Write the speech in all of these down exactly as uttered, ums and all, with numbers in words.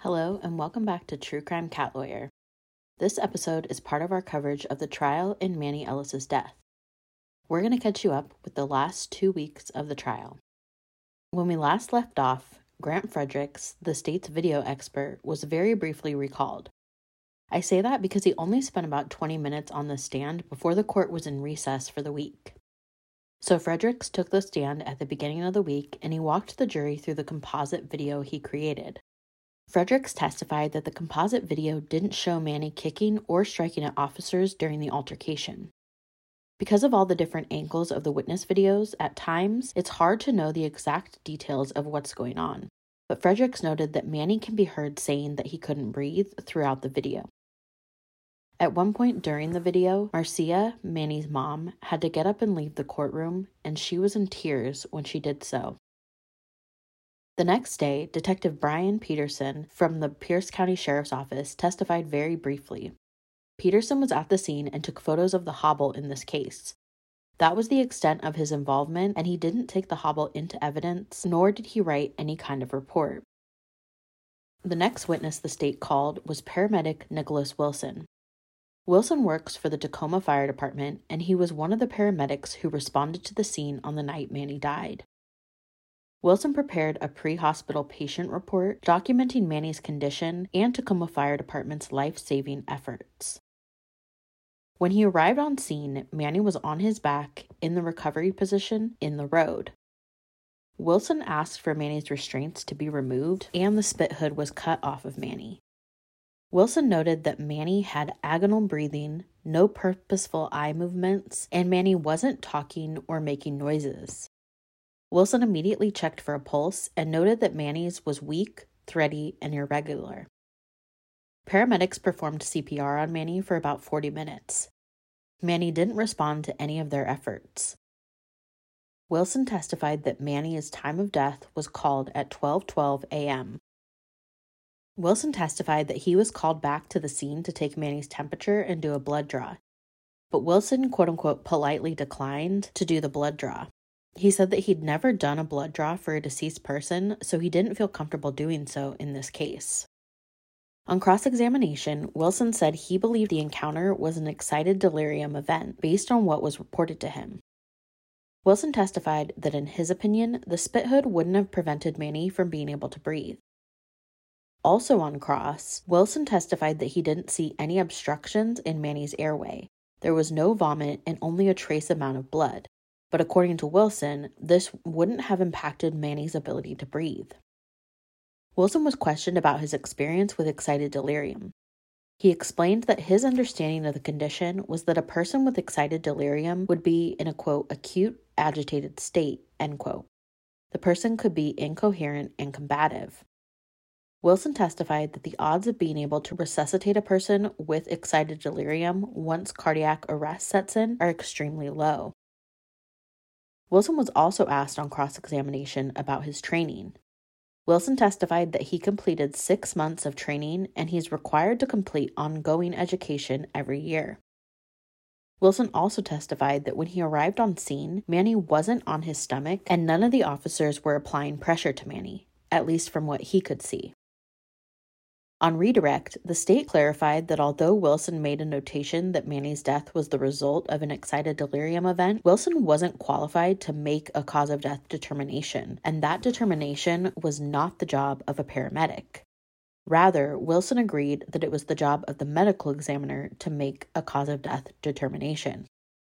Hello, and welcome back to True Crime Cat Lawyer. This episode is part of our coverage of the trial in Manny Ellis's death. We're going to catch you up with the last two weeks of the trial. When we last left off, Grant Fredericks, the state's video expert, was very briefly recalled. I say that because he only spent about twenty minutes on the stand before the court was in recess for the week. So Fredericks took the stand at the beginning of the week and he walked the jury through the composite video he created. Fredericks testified that the composite video didn't show Manny kicking or striking at officers during the altercation. Because of all the different angles of the witness videos, at times, it's hard to know the exact details of what's going on. But Fredericks noted that Manny can be heard saying that he couldn't breathe throughout the video. At one point during the video, Marcia, Manny's mom, had to get up and leave the courtroom, and she was in tears when she did so. The next day, Detective Brian Peterson from the Pierce County Sheriff's Office testified very briefly. Peterson was at the scene and took photos of the hobble in this case. That was the extent of his involvement, and he didn't take the hobble into evidence, nor did he write any kind of report. The next witness the state called was paramedic Nicholas Wilson. Wilson works for the Tacoma Fire Department, and he was one of the paramedics who responded to the scene on the night Manny died. Wilson prepared a pre-hospital patient report documenting Manny's condition and Tacoma Fire Department's life-saving efforts. When he arrived on scene, Manny was on his back in the recovery position in the road. Wilson asked for Manny's restraints to be removed and the spit hood was cut off of Manny. Wilson noted that Manny had agonal breathing, no purposeful eye movements, and Manny wasn't talking or making noises. Wilson immediately checked for a pulse and noted that Manny's was weak, thready, and irregular. Paramedics performed C P R on Manny for about forty minutes. Manny didn't respond to any of their efforts. Wilson testified that Manny's time of death was called at twelve twelve a.m. Wilson testified that he was called back to the scene to take Manny's temperature and do a blood draw, but Wilson quote-unquote politely declined to do the blood draw. He said that he'd never done a blood draw for a deceased person, so he didn't feel comfortable doing so in this case. On cross-examination, Wilson said he believed the encounter was an excited delirium event based on what was reported to him. Wilson testified that in his opinion, the spit hood wouldn't have prevented Manny from being able to breathe. Also on cross, Wilson testified that he didn't see any obstructions in Manny's airway. There was no vomit and only a trace amount of blood. But according to Wilson, this wouldn't have impacted Manny's ability to breathe. Wilson was questioned about his experience with excited delirium. He explained that his understanding of the condition was that a person with excited delirium would be in a, quote, acute, agitated state, end quote. The person could be incoherent and combative. Wilson testified that the odds of being able to resuscitate a person with excited delirium once cardiac arrest sets in are extremely low. Wilson was also asked on cross-examination about his training. Wilson testified that he completed six months of training and he's required to complete ongoing education every year. Wilson also testified that when he arrived on scene, Manny wasn't on his stomach and none of the officers were applying pressure to Manny, at least from what he could see. On redirect, the state clarified that although Wilson made a notation that Manny's death was the result of an excited delirium event, Wilson wasn't qualified to make a cause of death determination, and that determination was not the job of a paramedic. Rather, Wilson agreed that it was the job of the medical examiner to make a cause of death determination.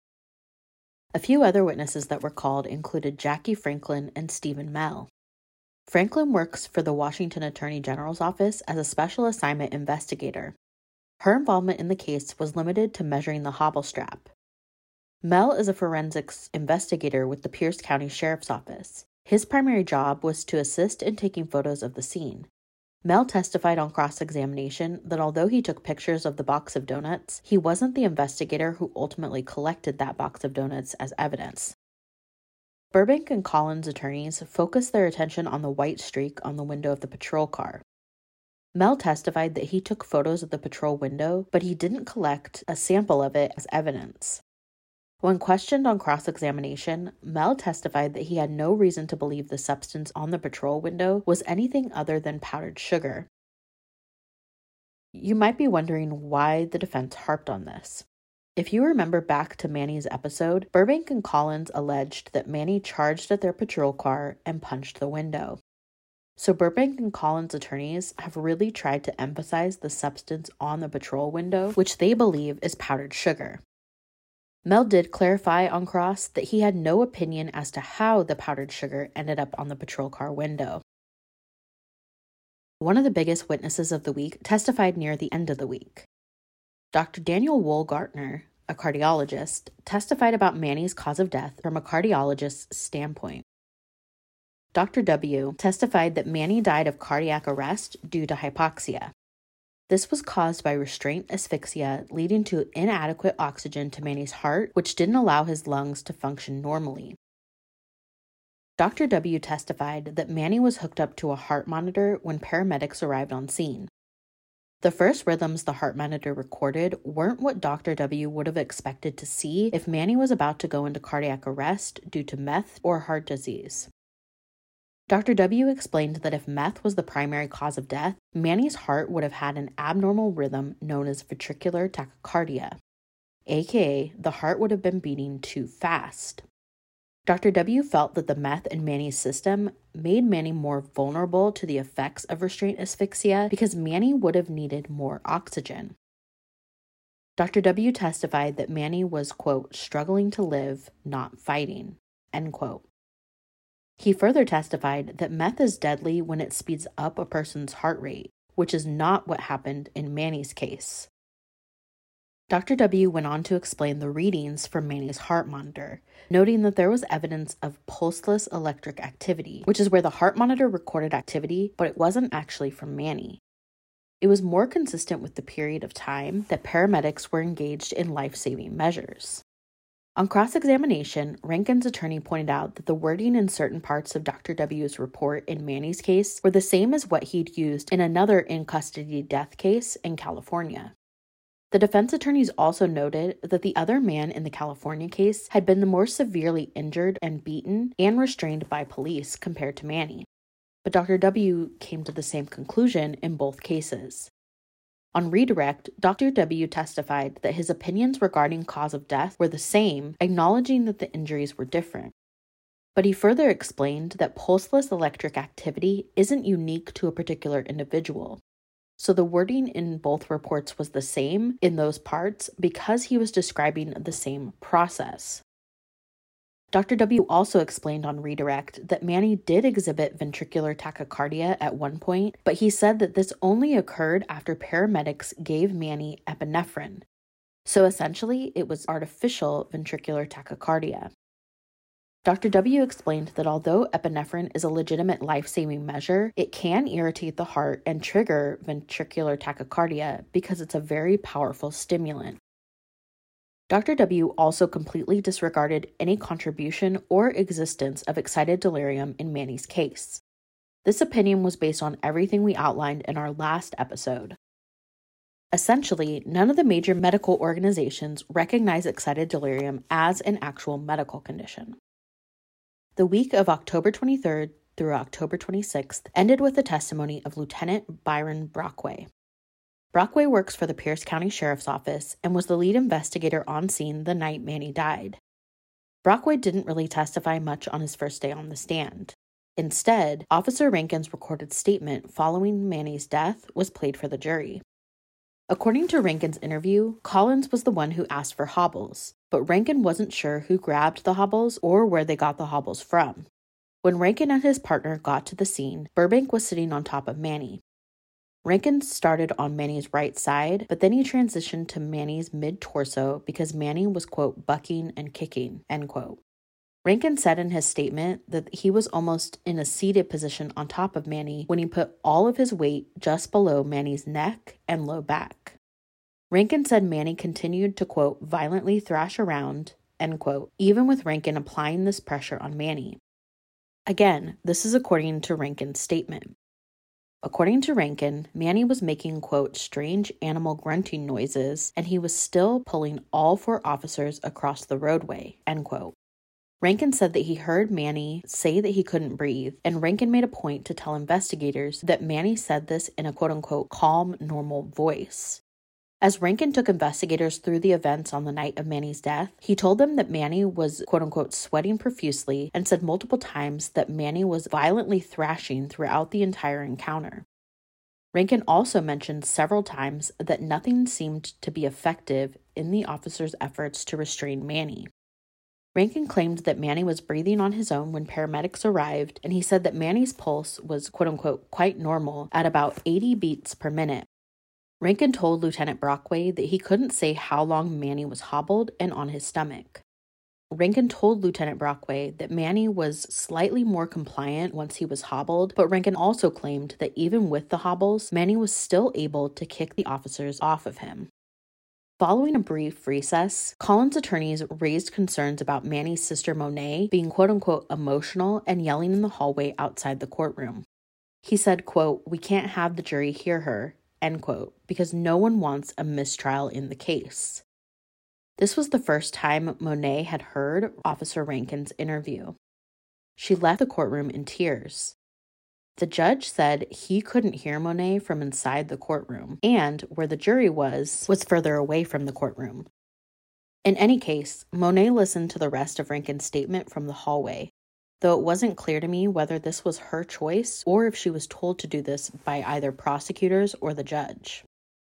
A few other witnesses that were called included Jackie Franklin and Stephen Mell. Franklin works for the Washington Attorney General's office as a special assignment investigator. Her involvement in the case was limited to measuring the hobble strap. Mell is a forensics investigator with the Pierce County Sheriff's Office. His primary job was to assist in taking photos of the scene. Mell testified on cross-examination that although he took pictures of the box of donuts, he wasn't the investigator who ultimately collected that box of donuts as evidence. Burbank and Collins attorneys focused their attention on the white streak on the window of the patrol car. Mell testified that he took photos of the patrol window, but he didn't collect a sample of it as evidence. When questioned on cross-examination, Mell testified that he had no reason to believe the substance on the patrol window was anything other than powdered sugar. You might be wondering why the defense harped on this. If you remember back to Manny's episode, Burbank and Collins alleged that Manny charged at their patrol car and punched the window. So Burbank and Collins' attorneys have really tried to emphasize the substance on the patrol window, which they believe is powdered sugar. Mel did clarify on cross that he had no opinion as to how the powdered sugar ended up on the patrol car window. One of the biggest witnesses of the week testified near the end of the week. Doctor Daniel Woolgartner, a cardiologist, testified about Manny's cause of death from a cardiologist's standpoint. Doctor W testified that Manny died of cardiac arrest due to hypoxia. This was caused by restraint asphyxia, leading to inadequate oxygen to Manny's heart, which didn't allow his lungs to function normally. Doctor W testified that Manny was hooked up to a heart monitor when paramedics arrived on scene. The first rhythms the heart monitor recorded weren't what Doctor W would have expected to see if Manny was about to go into cardiac arrest due to meth or heart disease. Doctor W explained that if meth was the primary cause of death, Manny's heart would have had an abnormal rhythm known as ventricular tachycardia, aka the heart would have been beating too fast. Doctor W felt that the meth in Manny's system made Manny more vulnerable to the effects of restraint asphyxia because Manny would have needed more oxygen. Doctor W testified that Manny was, quote, struggling to live, not fighting, end quote. He further testified that meth is deadly when it speeds up a person's heart rate, which is not what happened in Manny's case. Doctor W went on to explain the readings from Manny's heart monitor, noting that there was evidence of pulseless electric activity, which is where the heart monitor recorded activity, but it wasn't actually from Manny. It was more consistent with the period of time that paramedics were engaged in life-saving measures. On cross-examination, Rankin's attorney pointed out that the wording in certain parts of Doctor W's report in Manny's case were the same as what he'd used in another in-custody death case in California. The defense attorneys also noted that the other man in the California case had been the more severely injured and beaten and restrained by police compared to Manny. But Doctor W came to the same conclusion in both cases. On redirect, Doctor W testified that his opinions regarding cause of death were the same, acknowledging that the injuries were different. But he further explained that pulseless electric activity isn't unique to a particular individual. So the wording in both reports was the same in those parts because he was describing the same process. Doctor W also explained on redirect that Manny did exhibit ventricular tachycardia at one point, but he said that this only occurred after paramedics gave Manny epinephrine. So essentially, it was artificial ventricular tachycardia. Doctor W explained that although epinephrine is a legitimate life-saving measure, it can irritate the heart and trigger ventricular tachycardia because it's a very powerful stimulant. Doctor W also completely disregarded any contribution or existence of excited delirium in Manny's case. This opinion was based on everything we outlined in our last episode. Essentially, none of the major medical organizations recognize excited delirium as an actual medical condition. The week of October twenty-third through October twenty-sixth ended with the testimony of Lieutenant Byron Brockway. Brockway works for the Pierce County Sheriff's Office and was the lead investigator on scene the night Manny died. Brockway didn't really testify much on his first day on the stand. Instead, Officer Rankin's recorded statement following Manny's death was played for the jury. According to Rankin's interview, Collins was the one who asked for hobbles, but Rankin wasn't sure who grabbed the hobbles or where they got the hobbles from. When Rankin and his partner got to the scene, Burbank was sitting on top of Manny. Rankin started on Manny's right side, but then he transitioned to Manny's mid-torso because Manny was, quote, bucking and kicking, end quote. Rankin said in his statement that he was almost in a seated position on top of Manny when he put all of his weight just below Manny's neck and low back. Rankin said Manny continued to, quote, violently thrash around, end quote, even with Rankin applying this pressure on Manny. Again, this is according to Rankin's statement. According to Rankin, Manny was making, quote, strange animal grunting noises, and he was still pulling all four officers across the roadway, end quote. Rankin said that he heard Manny say that he couldn't breathe, and Rankin made a point to tell investigators that Manny said this in a quote-unquote calm, normal voice. As Rankin took investigators through the events on the night of Manny's death, he told them that Manny was quote-unquote sweating profusely and said multiple times that Manny was violently thrashing throughout the entire encounter. Rankin also mentioned several times that nothing seemed to be effective in the officers' efforts to restrain Manny. Rankin claimed that Manny was breathing on his own when paramedics arrived, and he said that Manny's pulse was quote-unquote quite normal at about eighty beats per minute. Rankin told Lieutenant Brockway that he couldn't say how long Manny was hobbled and on his stomach. Rankin told Lieutenant Brockway that Manny was slightly more compliant once he was hobbled, but Rankin also claimed that even with the hobbles, Manny was still able to kick the officers off of him. Following a brief recess, Collins' attorneys raised concerns about Manny's sister Monet being quote-unquote emotional and yelling in the hallway outside the courtroom. He said, quote, "We can't have the jury hear her," end quote, because no one wants a mistrial in the case. This was the first time Monet had heard Officer Rankin's interview. She left the courtroom in tears. The judge said he couldn't hear Monet from inside the courtroom, and where the jury was, was further away from the courtroom. In any case, Monet listened to the rest of Rankin's statement from the hallway, though it wasn't clear to me whether this was her choice or if she was told to do this by either prosecutors or the judge.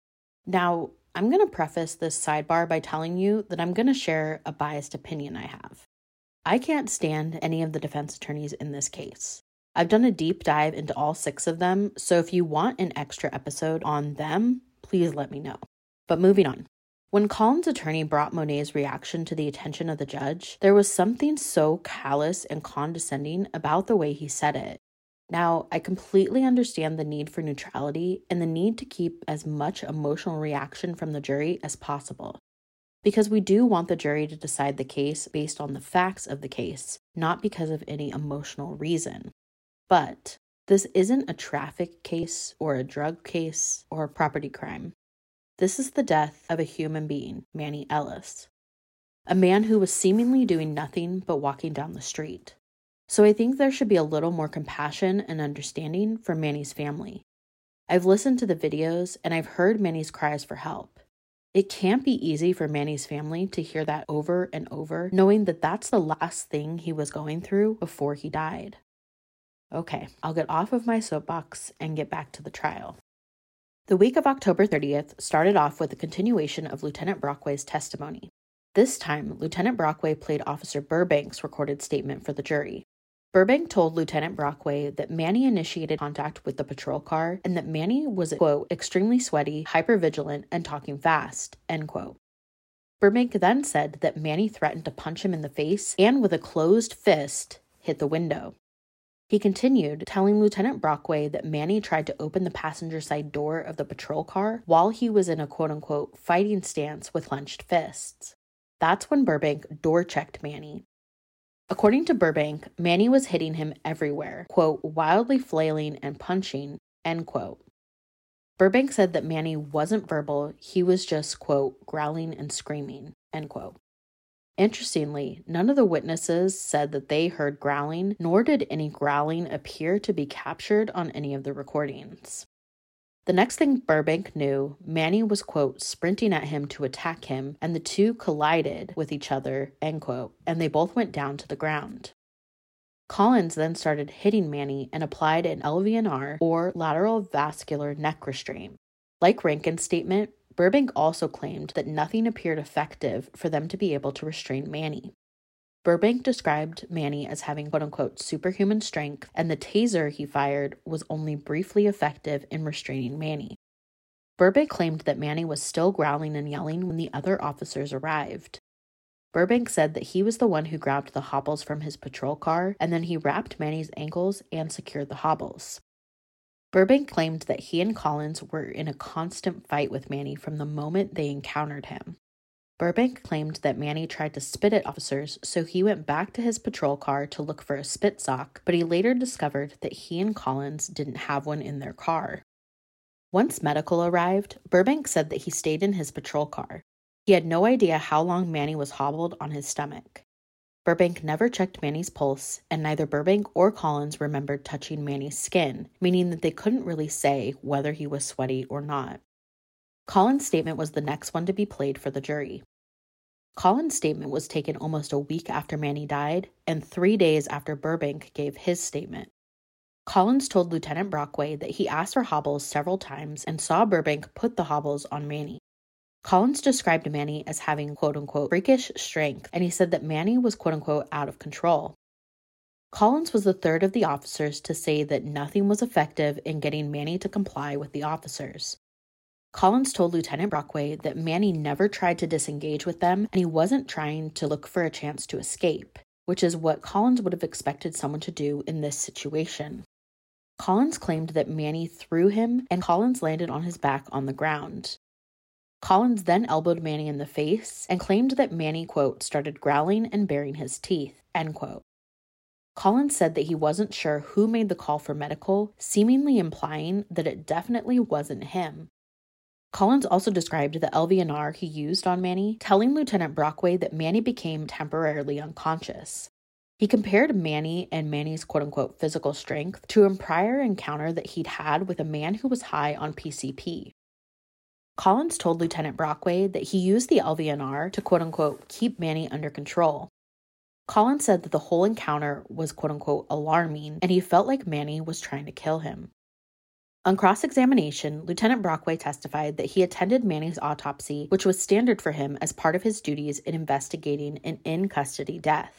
Now, I'm going to preface this sidebar by telling you that I'm going to share a biased opinion I have. I can't stand any of the defense attorneys in this case. I've done a deep dive into all six of them, so if you want an extra episode on them, please let me know. But moving on. When Collins' attorney brought Monet's reaction to the attention of the judge, there was something so callous and condescending about the way he said it. Now, I completely understand the need for neutrality and the need to keep as much emotional reaction from the jury as possible, because we do want the jury to decide the case based on the facts of the case, not because of any emotional reason. But this isn't a traffic case or a drug case or a property crime. This is the death of a human being, Manny Ellis, a man who was seemingly doing nothing but walking down the street. So I think there should be a little more compassion and understanding for Manny's family. I've listened to the videos and I've heard Manny's cries for help. It can't be easy for Manny's family to hear that over and over, knowing that that's the last thing he was going through before he died. Okay, I'll get off of my soapbox and get back to the trial. The week of October thirtieth started off with a continuation of Lieutenant Brockway's testimony. This time, Lieutenant Brockway played Officer Burbank's recorded statement for the jury. Burbank told Lieutenant Brockway that Manny initiated contact with the patrol car and that Manny was, quote, extremely sweaty, hypervigilant, and talking fast, end quote. Burbank then said that Manny threatened to punch him in the face and, with a closed fist, hit the window. He continued, telling Lieutenant Brockway that Manny tried to open the passenger side door of the patrol car while he was in a quote-unquote fighting stance with clenched fists. That's when Burbank door-checked Manny. According to Burbank, Manny was hitting him everywhere, quote, wildly flailing and punching, end quote. Burbank said that Manny wasn't verbal, he was just, quote, growling and screaming, end quote. Interestingly, none of the witnesses said that they heard growling, nor did any growling appear to be captured on any of the recordings. The next thing Burbank knew, Manny was, quote, sprinting at him to attack him, and the two collided with each other, end quote, and they both went down to the ground. Collins then started hitting Manny and applied an L V N R, or lateral vascular neck restraint. Like Rankin's statement, Burbank also claimed that nothing appeared effective for them to be able to restrain Manny. Burbank described Manny as having quote-unquote superhuman strength, and the taser he fired was only briefly effective in restraining Manny. Burbank claimed that Manny was still growling and yelling when the other officers arrived. Burbank said that he was the one who grabbed the hobbles from his patrol car, and then he wrapped Manny's ankles and secured the hobbles. Burbank claimed that he and Collins were in a constant fight with Manny from the moment they encountered him. Burbank claimed that Manny tried to spit at officers, so he went back to his patrol car to look for a spit sock, but he later discovered that he and Collins didn't have one in their car. Once medical arrived, Burbank said that he stayed in his patrol car. He had no idea how long Manny was hobbled on his stomach. Burbank never checked Manny's pulse, and neither Burbank or Collins remembered touching Manny's skin, meaning that they couldn't really say whether he was sweaty or not. Collins' statement was the next one to be played for the jury. Collins' statement was taken almost a week after Manny died, and three days after Burbank gave his statement. Collins told Lieutenant Brockway that he asked for hobbles several times and saw Burbank put the hobbles on Manny. Collins described Manny as having quote-unquote freakish strength, and he said that Manny was quote-unquote out of control. Collins was the third of the officers to say that nothing was effective in getting Manny to comply with the officers. Collins told Lieutenant Brockway that Manny never tried to disengage with them, and he wasn't trying to look for a chance to escape, which is what Collins would have expected someone to do in this situation. Collins claimed that Manny threw him, and Collins landed on his back on the ground. Collins then elbowed Manny in the face and claimed that Manny, quote, started growling and baring his teeth, end quote. Collins said that he wasn't sure who made the call for medical, seemingly implying that it definitely wasn't him. Collins also described the L V N R he used on Manny, telling Lieutenant Brockway that Manny became temporarily unconscious. He compared Manny and Manny's quote-unquote physical strength to a prior encounter that he'd had with a man who was high on P C P. Collins told Lieutenant Brockway that he used the L V N R to quote-unquote keep Manny under control. Collins said that the whole encounter was quote-unquote alarming, and he felt like Manny was trying to kill him. On cross-examination, Lieutenant Brockway testified that he attended Manny's autopsy, which was standard for him as part of his duties in investigating an in-custody death.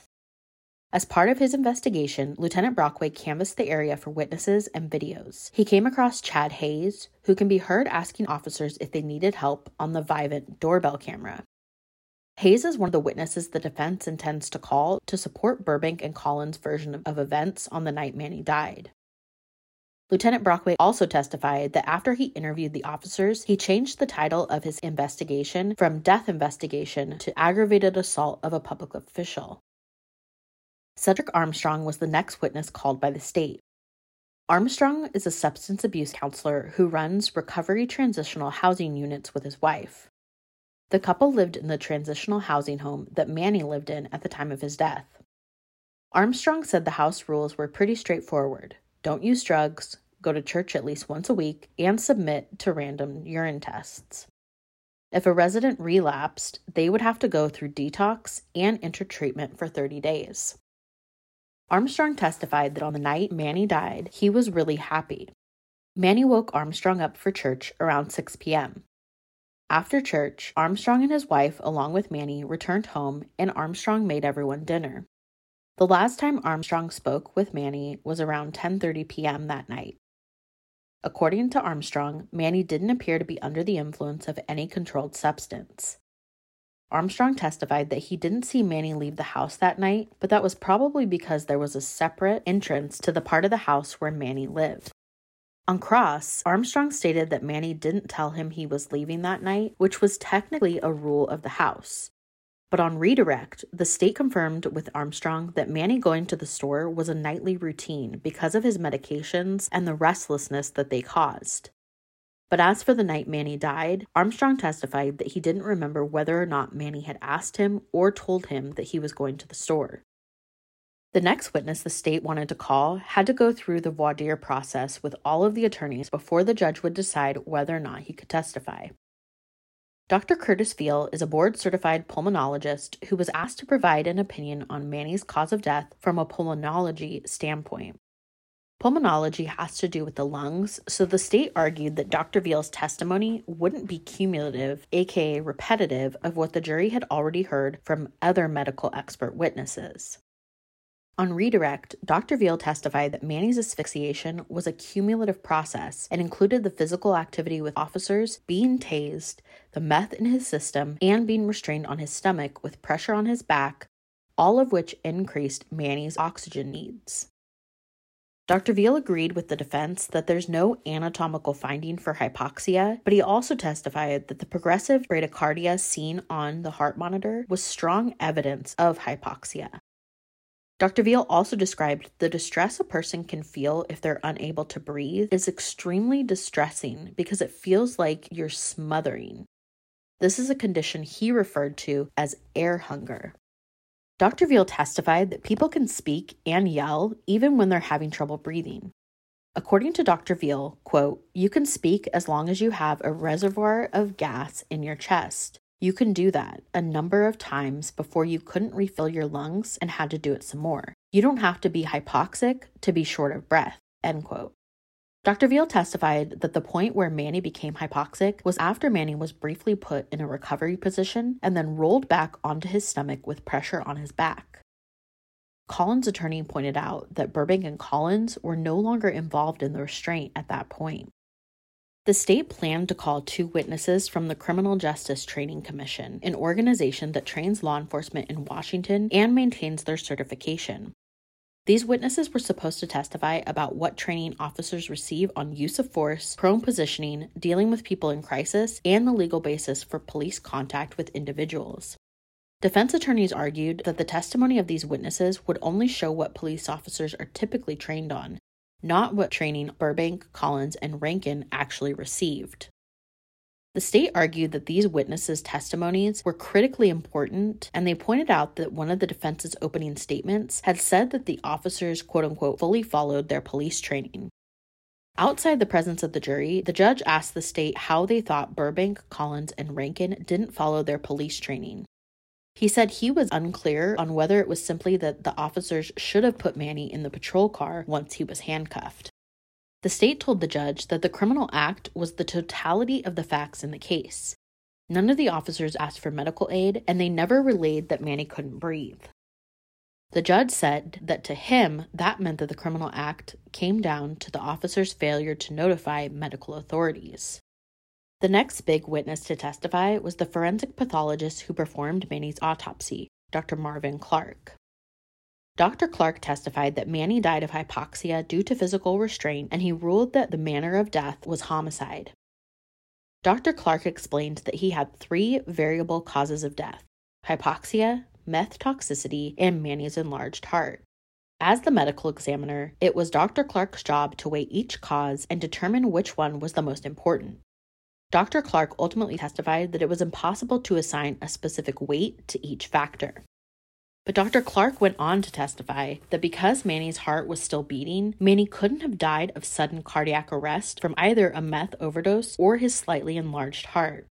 As part of his investigation, Lieutenant Brockway canvassed the area for witnesses and videos. He came across Chad Hayes, who can be heard asking officers if they needed help on the Vivint doorbell camera. Hayes is one of the witnesses the defense intends to call to support Burbank and Collins' version of events on the night Manny died. Lieutenant Brockway also testified that after he interviewed the officers, he changed the title of his investigation from death investigation to aggravated assault of a public official. Cedric Armstrong was the next witness called by the state. Armstrong is a substance abuse counselor who runs recovery transitional housing units with his wife. The couple lived in the transitional housing home that Manny lived in at the time of his death. Armstrong said the house rules were pretty straightforward. Don't use drugs, go to church at least once a week, and submit to random urine tests. If a resident relapsed, they would have to go through detox and enter treatment for thirty days. Armstrong testified that on the night Manny died, he was really happy. Manny woke Armstrong up for church around six p.m. After church, Armstrong and his wife, along with Manny, returned home, and Armstrong made everyone dinner. The last time Armstrong spoke with Manny was around ten thirty p.m. that night. According to Armstrong, Manny didn't appear to be under the influence of any controlled substance. Armstrong testified that he didn't see Manny leave the house that night, but that was probably because there was a separate entrance to the part of the house where Manny lived. On cross, Armstrong stated that Manny didn't tell him he was leaving that night, which was technically a rule of the house. But on redirect, the state confirmed with Armstrong that Manny going to the store was a nightly routine because of his medications and the restlessness that they caused. But as for the night Manny died, Armstrong testified that he didn't remember whether or not Manny had asked him or told him that he was going to the store. The next witness the state wanted to call had to go through the voir dire process with all of the attorneys before the judge would decide whether or not he could testify. Doctor Curtis Veal is a board-certified pulmonologist who was asked to provide an opinion on Manny's cause of death from a pulmonology standpoint. Pulmonology has to do with the lungs, so the state argued that Doctor Veal's testimony wouldn't be cumulative, aka repetitive, of what the jury had already heard from other medical expert witnesses. On redirect, Doctor Veal testified that Manny's asphyxiation was a cumulative process and included the physical activity with officers, being tased, the meth in his system, and being restrained on his stomach with pressure on his back, all of which increased Manny's oxygen needs. Doctor Veal agreed with the defense that there's no anatomical finding for hypoxia, but he also testified that the progressive bradycardia seen on the heart monitor was strong evidence of hypoxia. Doctor Veal also described the distress a person can feel if they're unable to breathe is extremely distressing because it feels like you're smothering. This is a condition he referred to as air hunger. Doctor Veal testified that people can speak and yell even when they're having trouble breathing. According to Doctor Veal, quote, "You can speak as long as you have a reservoir of gas in your chest. You can do that a number of times before you couldn't refill your lungs and had to do it some more. You don't have to be hypoxic to be short of breath," end quote. Doctor Veal testified that the point where Manny became hypoxic was after Manny was briefly put in a recovery position and then rolled back onto his stomach with pressure on his back. Collins' attorney pointed out that Burbank and Collins were no longer involved in the restraint at that point. The state planned to call two witnesses from the Criminal Justice Training Commission, an organization that trains law enforcement in Washington and maintains their certification. These witnesses were supposed to testify about what training officers receive on use of force, prone positioning, dealing with people in crisis, and the legal basis for police contact with individuals. Defense attorneys argued that the testimony of these witnesses would only show what police officers are typically trained on, not what training Burbank, Collins, and Rankin actually received. The state argued that these witnesses' testimonies were critically important, and they pointed out that one of the defense's opening statements had said that the officers, quote-unquote, fully followed their police training. Outside the presence of the jury, the judge asked the state how they thought Burbank, Collins, and Rankin didn't follow their police training. He said he was unclear on whether it was simply that the officers should have put Manny in the patrol car once he was handcuffed. The state told the judge that the criminal act was the totality of the facts in the case. None of the officers asked for medical aid, and they never relayed that Manny couldn't breathe. The judge said that to him, that meant that the criminal act came down to the officer's failure to notify medical authorities. The next big witness to testify was the forensic pathologist who performed Manny's autopsy, Doctor Marvin Clark. Doctor Clark testified that Manny died of hypoxia due to physical restraint, and he ruled that the manner of death was homicide. Doctor Clark explained that he had three variable causes of death: hypoxia, meth toxicity, and Manny's enlarged heart. As the medical examiner, it was Doctor Clark's job to weigh each cause and determine which one was the most important. Doctor Clark ultimately testified that it was impossible to assign a specific weight to each factor. But Doctor Clark went on to testify that because Manny's heart was still beating, Manny couldn't have died of sudden cardiac arrest from either a meth overdose or his slightly enlarged heart.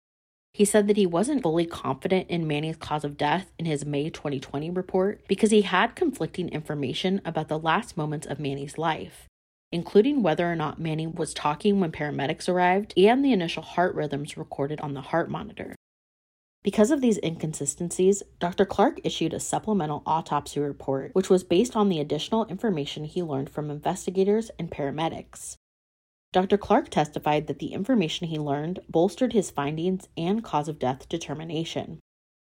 He said that he wasn't fully confident in Manny's cause of death in his May twenty twenty report because he had conflicting information about the last moments of Manny's life, including whether or not Manny was talking when paramedics arrived and the initial heart rhythms recorded on the heart monitor. Because of these inconsistencies, Doctor Clark issued a supplemental autopsy report, which was based on the additional information he learned from investigators and paramedics. Doctor Clark testified that the information he learned bolstered his findings and cause of death determination.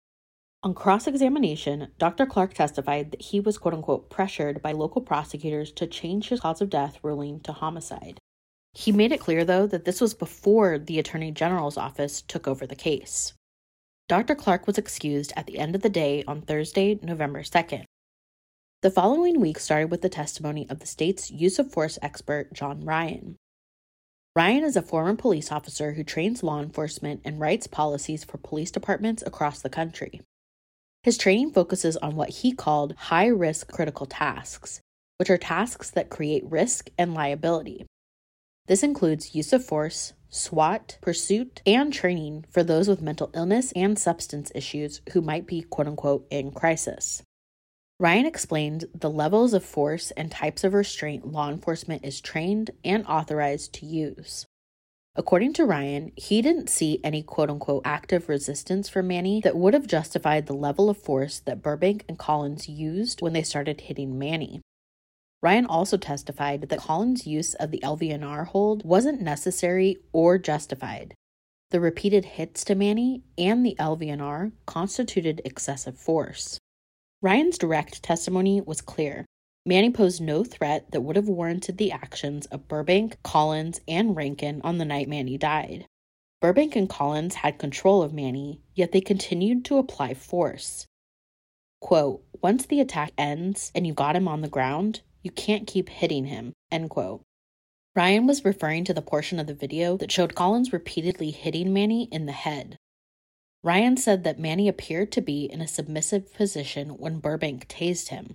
On cross-examination, Doctor Clark testified that he was quote-unquote pressured by local prosecutors to change his cause of death ruling to homicide. He made it clear, though, that this was before the Attorney General's office took over the case. Doctor Clark was excused at the end of the day on Thursday, November second. The following week started with the testimony of the state's use of force expert, John Ryan. Ryan is a former police officer who trains law enforcement and writes policies for police departments across the country. His training focuses on what he called high-risk critical tasks, which are tasks that create risk and liability. This includes use of force, SWAT, pursuit, and training for those with mental illness and substance issues who might be quote-unquote in crisis. Ryan explained the levels of force and types of restraint law enforcement is trained and authorized to use. According to Ryan, he didn't see any quote-unquote active resistance from Manny that would have justified the level of force that Burbank and Collins used when they started hitting Manny. Ryan also testified that Collins' use of the L V N R hold wasn't necessary or justified. The repeated hits to Manny and the L V N R constituted excessive force. Ryan's direct testimony was clear. Manny posed no threat that would have warranted the actions of Burbank, Collins, and Rankin on the night Manny died. Burbank and Collins had control of Manny, yet they continued to apply force. Quote, "Once the attack ends and you got him on the ground, you can't keep hitting him," end quote. Ryan was referring to the portion of the video that showed Collins repeatedly hitting Manny in the head. Ryan said that Manny appeared to be in a submissive position when Burbank tased him.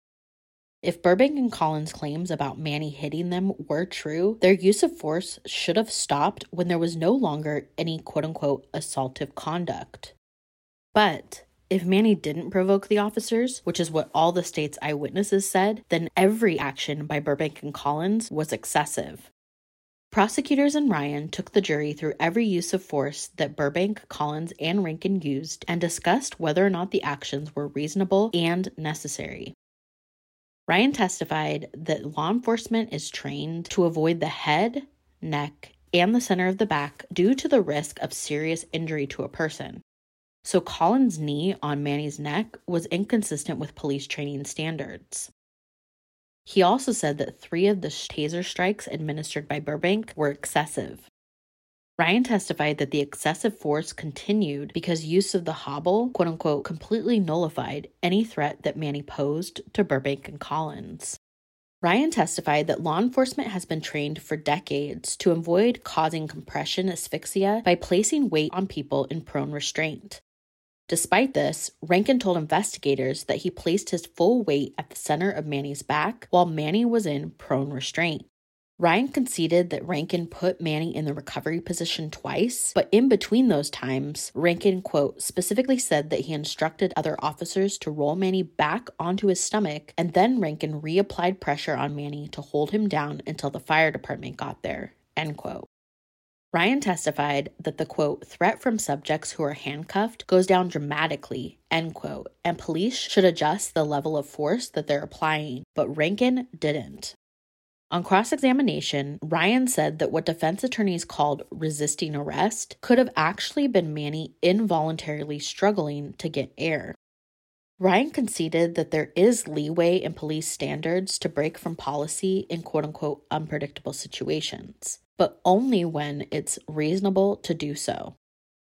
If Burbank and Collins' claims about Manny hitting them were true, their use of force should have stopped when there was no longer any quote-unquote assaultive conduct. But if Manny didn't provoke the officers, which is what all the state's eyewitnesses said, then every action by Burbank and Collins was excessive. Prosecutors and Ryan took the jury through every use of force that Burbank, Collins, and Rankin used and discussed whether or not the actions were reasonable and necessary. Ryan testified that law enforcement is trained to avoid the head, neck, and the center of the back due to the risk of serious injury to a person. So Collins' knee on Manny's neck was inconsistent with police training standards. He also said that three of the taser strikes administered by Burbank were excessive. Ryan testified that the excessive force continued because use of the hobble, quote-unquote, completely nullified any threat that Manny posed to Burbank and Collins. Ryan testified that law enforcement has been trained for decades to avoid causing compression asphyxia by placing weight on people in prone restraint. Despite this, Rankin told investigators that he placed his full weight at the center of Manny's back while Manny was in prone restraint. Ryan conceded that Rankin put Manny in the recovery position twice, but in between those times, Rankin, quote, specifically said that he instructed other officers to roll Manny back onto his stomach, and then Rankin reapplied pressure on Manny to hold him down until the fire department got there, end quote. Ryan testified that the, quote, threat from subjects who are handcuffed goes down dramatically, end quote, and police should adjust the level of force that they're applying, but Rankin didn't. On cross-examination, Ryan said that what defense attorneys called resisting arrest could have actually been Manny involuntarily struggling to get air. Ryan conceded that there is leeway in police standards to break from policy in quote-unquote unpredictable situations, but only when it's reasonable to do so.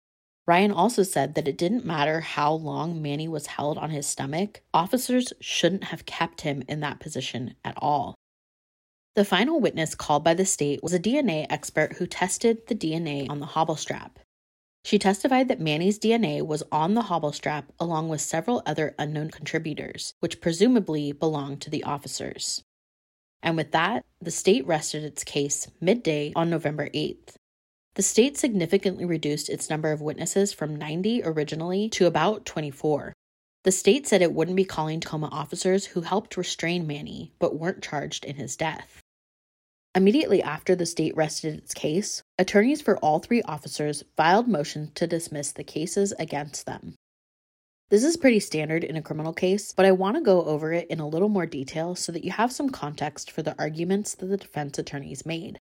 Ryan also said that it didn't matter how long Manny was held on his stomach, officers shouldn't have kept him in that position at all. The final witness called by the state was a D N A expert who tested the D N A on the hobble strap. She testified that Manny's D N A was on the hobble strap along with several other unknown contributors, which presumably belonged to the officers. And with that, the state rested its case midday on November eighth. The state significantly reduced its number of witnesses from ninety originally to about twenty-four. The state said it wouldn't be calling Tacoma officers who helped restrain Manny, but weren't charged in his death. Immediately after the state rested its case, attorneys for all three officers filed motions to dismiss the cases against them. This is pretty standard in a criminal case, but I want to go over it in a little more detail so that you have some context for the arguments that the defense attorneys made.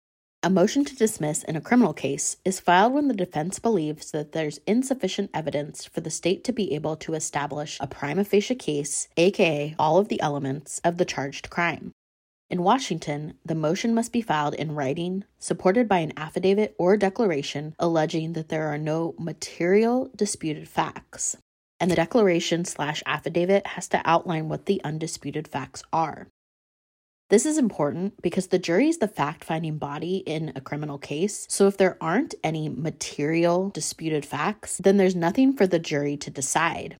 A motion to dismiss in a criminal case is filed when the defense believes that there's insufficient evidence for the state to be able to establish a prima facie case, aka all of the elements of the charged crime. In Washington, the motion must be filed in writing, supported by an affidavit or declaration alleging that there are no material disputed facts, and the declaration slash affidavit has to outline what the undisputed facts are. This is important because the jury is the fact-finding body in a criminal case, so if there aren't any material disputed facts, then there's nothing for the jury to decide.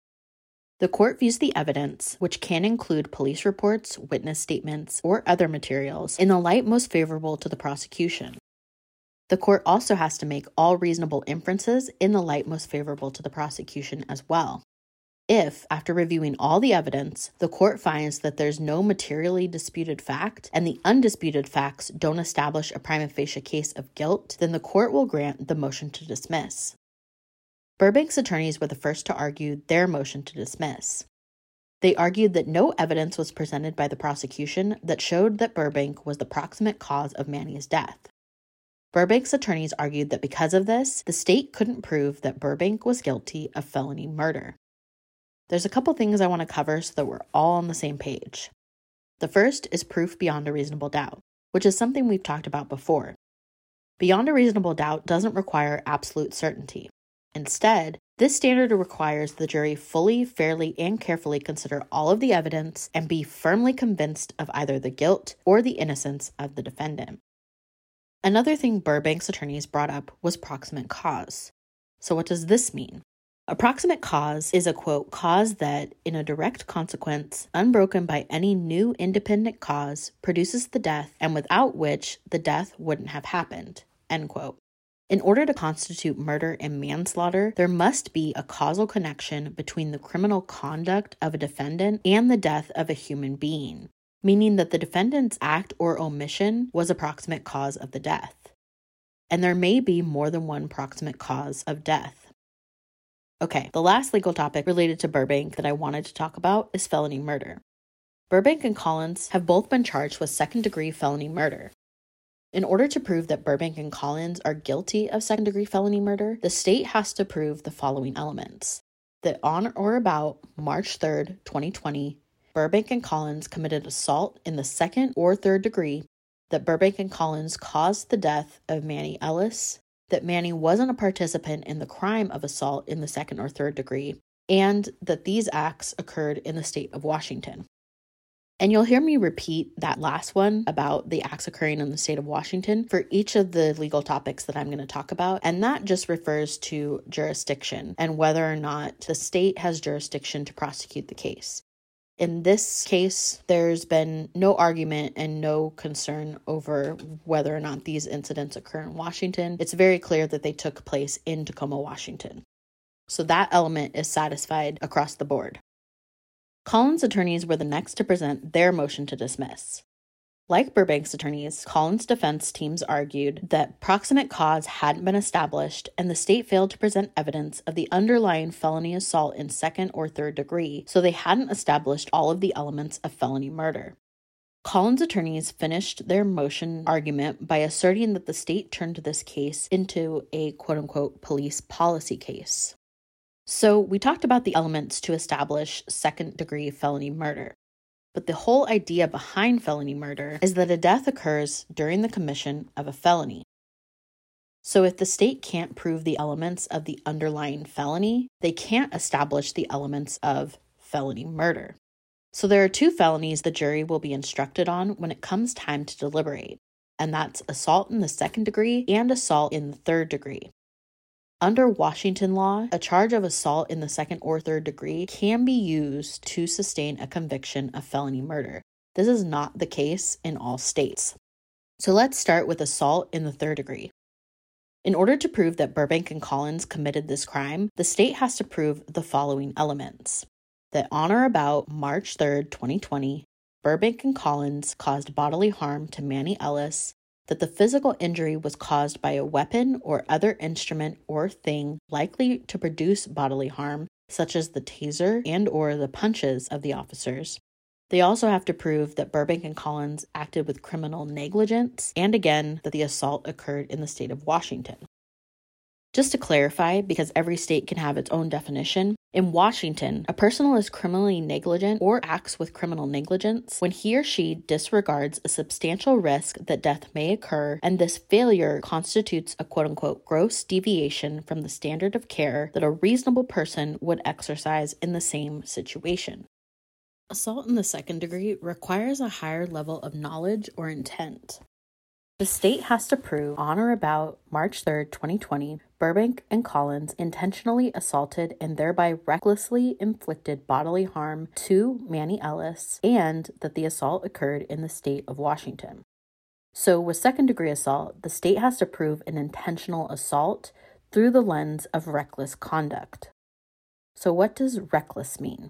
The court views the evidence, which can include police reports, witness statements, or other materials, in the light most favorable to the prosecution. The court also has to make all reasonable inferences in the light most favorable to the prosecution as well. If, after reviewing all the evidence, the court finds that there's no materially disputed fact and the undisputed facts don't establish a prima facie case of guilt, then the court will grant the motion to dismiss. Burbank's attorneys were the first to argue their motion to dismiss. They argued that no evidence was presented by the prosecution that showed that Burbank was the proximate cause of Manny's death. Burbank's attorneys argued that because of this, the state couldn't prove that Burbank was guilty of felony murder. There's a couple things I want to cover so that we're all on the same page. The first is proof beyond a reasonable doubt, which is something we've talked about before. Beyond a reasonable doubt doesn't require absolute certainty. Instead, this standard requires the jury fully, fairly, and carefully consider all of the evidence and be firmly convinced of either the guilt or the innocence of the defendant. Another thing Burbank's attorneys brought up was proximate cause. So what does this mean? Approximate cause is a, quote, cause that, in a direct consequence, unbroken by any new independent cause, produces the death and without which the death wouldn't have happened, end quote. In order to constitute murder and manslaughter, there must be a causal connection between the criminal conduct of a defendant and the death of a human being, meaning that the defendant's act or omission was a proximate cause of the death. And there may be more than one proximate cause of death. Okay, the last legal topic related to Burbank that I wanted to talk about is felony murder. Burbank and Collins have both been charged with second-degree felony murder. In order to prove that Burbank and Collins are guilty of second-degree felony murder, the state has to prove the following elements. That on or about March third, twenty twenty, Burbank and Collins committed assault in the second or third degree, that Burbank and Collins caused the death of Manny Ellis, that Manny wasn't a participant in the crime of assault in the second or third degree, and that these acts occurred in the state of Washington. And you'll hear me repeat that last one about the acts occurring in the state of Washington for each of the legal topics that I'm going to talk about, and that just refers to jurisdiction and whether or not the state has jurisdiction to prosecute the case. In this case, there's been no argument and no concern over whether or not these incidents occur in Washington. It's very clear that they took place in Tacoma, Washington. So that element is satisfied across the board. Collins' attorneys were the next to present their motion to dismiss. Like Burbank's attorneys, Collins' defense teams argued that proximate cause hadn't been established and the state failed to present evidence of the underlying felony assault in second or third degree, so they hadn't established all of the elements of felony murder. Collins' attorneys finished their motion argument by asserting that the state turned this case into a quote-unquote police policy case. So we talked about the elements to establish second-degree felony murder. But the whole idea behind felony murder is that a death occurs during the commission of a felony. So if the state can't prove the elements of the underlying felony, they can't establish the elements of felony murder. So there are two felonies the jury will be instructed on when it comes time to deliberate, and that's assault in the second degree and assault in the third degree. Under Washington law, a charge of assault in the second or third degree can be used to sustain a conviction of felony murder. This is not the case in all states. So let's start with assault in the third degree. In order to prove that Burbank and Collins committed this crime, the state has to prove the following elements. That on or about March third, twenty twenty, Burbank and Collins caused bodily harm to Manny Ellis, that the physical injury was caused by a weapon or other instrument or thing likely to produce bodily harm, such as the taser and or the punches of the officers. They also have to prove that Burbank and Collins acted with criminal negligence, and again, that the assault occurred in the state of Washington. Just to clarify, because every state can have its own definition, in Washington, a person is criminally negligent or acts with criminal negligence when he or she disregards a substantial risk that death may occur, and this failure constitutes a quote-unquote gross deviation from the standard of care that a reasonable person would exercise in the same situation. Assault in the second degree requires a higher level of knowledge or intent. The state has to prove on or about March third, twenty twenty, Burbank and Collins intentionally assaulted and thereby recklessly inflicted bodily harm to Manny Ellis, and that the assault occurred in the state of Washington. So with second-degree assault, the state has to prove an intentional assault through the lens of reckless conduct. So what does reckless mean?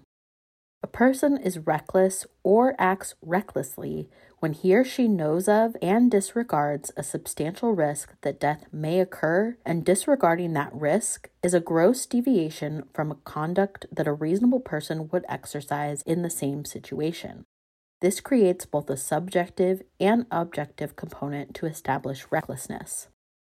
A person is reckless or acts recklessly when he or she knows of and disregards a substantial risk that death may occur, and disregarding that risk is a gross deviation from a conduct that a reasonable person would exercise in the same situation. This creates both a subjective and objective component to establish recklessness.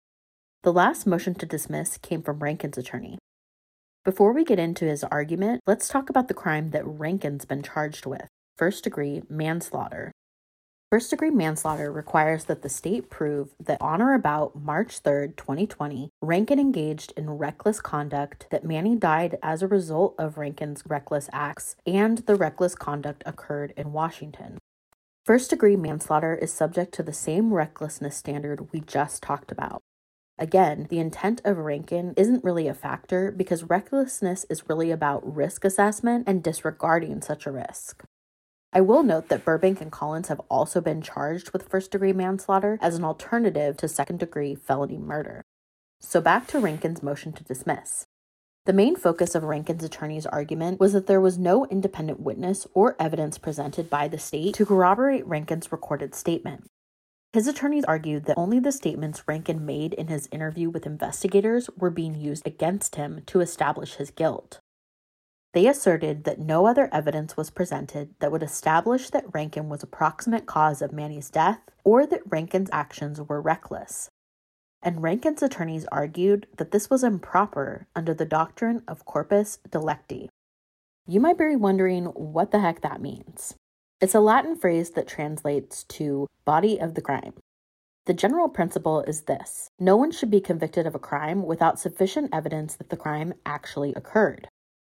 The last motion to dismiss came from Rankin's attorney. Before we get into his argument, let's talk about the crime that Rankin's been charged with, first-degree manslaughter. First-degree manslaughter requires that the state prove that on or about March third, twenty twenty, Rankin engaged in reckless conduct, that Manny died as a result of Rankin's reckless acts, and the reckless conduct occurred in Washington. First-degree manslaughter is subject to the same recklessness standard we just talked about. Again, the intent of Rankin isn't really a factor because recklessness is really about risk assessment and disregarding such a risk. I will note that Burbank and Collins have also been charged with first-degree manslaughter as an alternative to second-degree felony murder. So back to Rankin's motion to dismiss. The main focus of Rankin's attorney's argument was that there was no independent witness or evidence presented by the state to corroborate Rankin's recorded statement. His attorneys argued that only the statements Rankin made in his interview with investigators were being used against him to establish his guilt. They asserted that no other evidence was presented that would establish that Rankin was a proximate cause of Manny's death or that Rankin's actions were reckless. And Rankin's attorneys argued that this was improper under the doctrine of corpus delicti. You might be wondering what the heck that means. It's a Latin phrase that translates to body of the crime. The general principle is this: no one should be convicted of a crime without sufficient evidence that the crime actually occurred.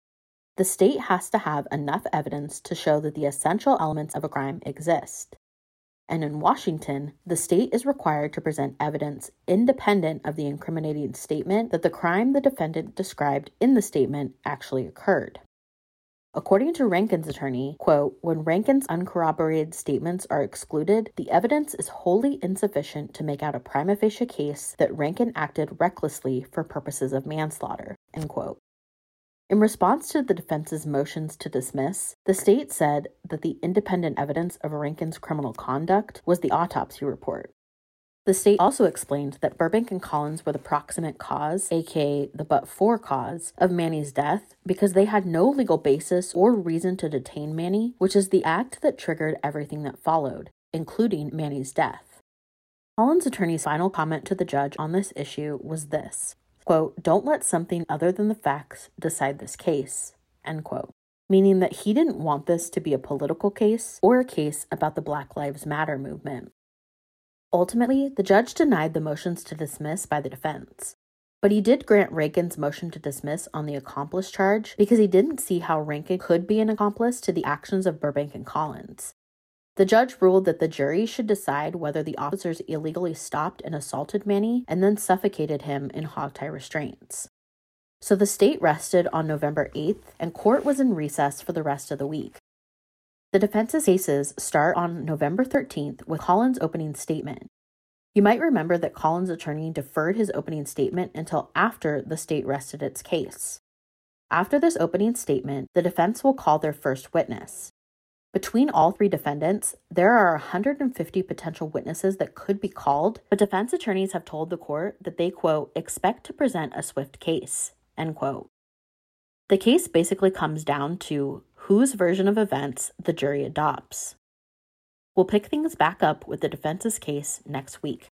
The state has to have enough evidence to show that the essential elements of a crime exist. And in Washington, the state is required to present evidence independent of the incriminating statement that the crime the defendant described in the statement actually occurred. According to Rankin's attorney, quote, when Rankin's uncorroborated statements are excluded, the evidence is wholly insufficient to make out a prima facie case that Rankin acted recklessly for purposes of manslaughter, end quote. In response to the defense's motions to dismiss, the state said that the independent evidence of Rankin's criminal conduct was the autopsy report. The state also explained that Burbank and Collins were the proximate cause, aka the but-for cause, of Manny's death because they had no legal basis or reason to detain Manny, which is the act that triggered everything that followed, including Manny's death. Collins' attorney's final comment to the judge on this issue was this, quote, don't let something other than the facts decide this case, end quote, meaning that he didn't want this to be a political case or a case about the Black Lives Matter movement. Ultimately, the judge denied the motions to dismiss by the defense, but he did grant Rankin's motion to dismiss on the accomplice charge because he didn't see how Rankin could be an accomplice to the actions of Burbank and Collins. The judge ruled that the jury should decide whether the officers illegally stopped and assaulted Manny and then suffocated him in hogtie restraints. So the state rested on November eighth, and court was in recess for the rest of the week. The defense's cases start on November thirteenth with Collins' opening statement. You might remember that Collins' attorney deferred his opening statement until after the state rested its case. After this opening statement, the defense will call their first witness. Between all three defendants, there are one hundred fifty potential witnesses that could be called, but defense attorneys have told the court that they, quote, expect to present a swift case, end quote. The case basically comes down to whose version of events the jury adopts. We'll pick things back up with the defense's case next week.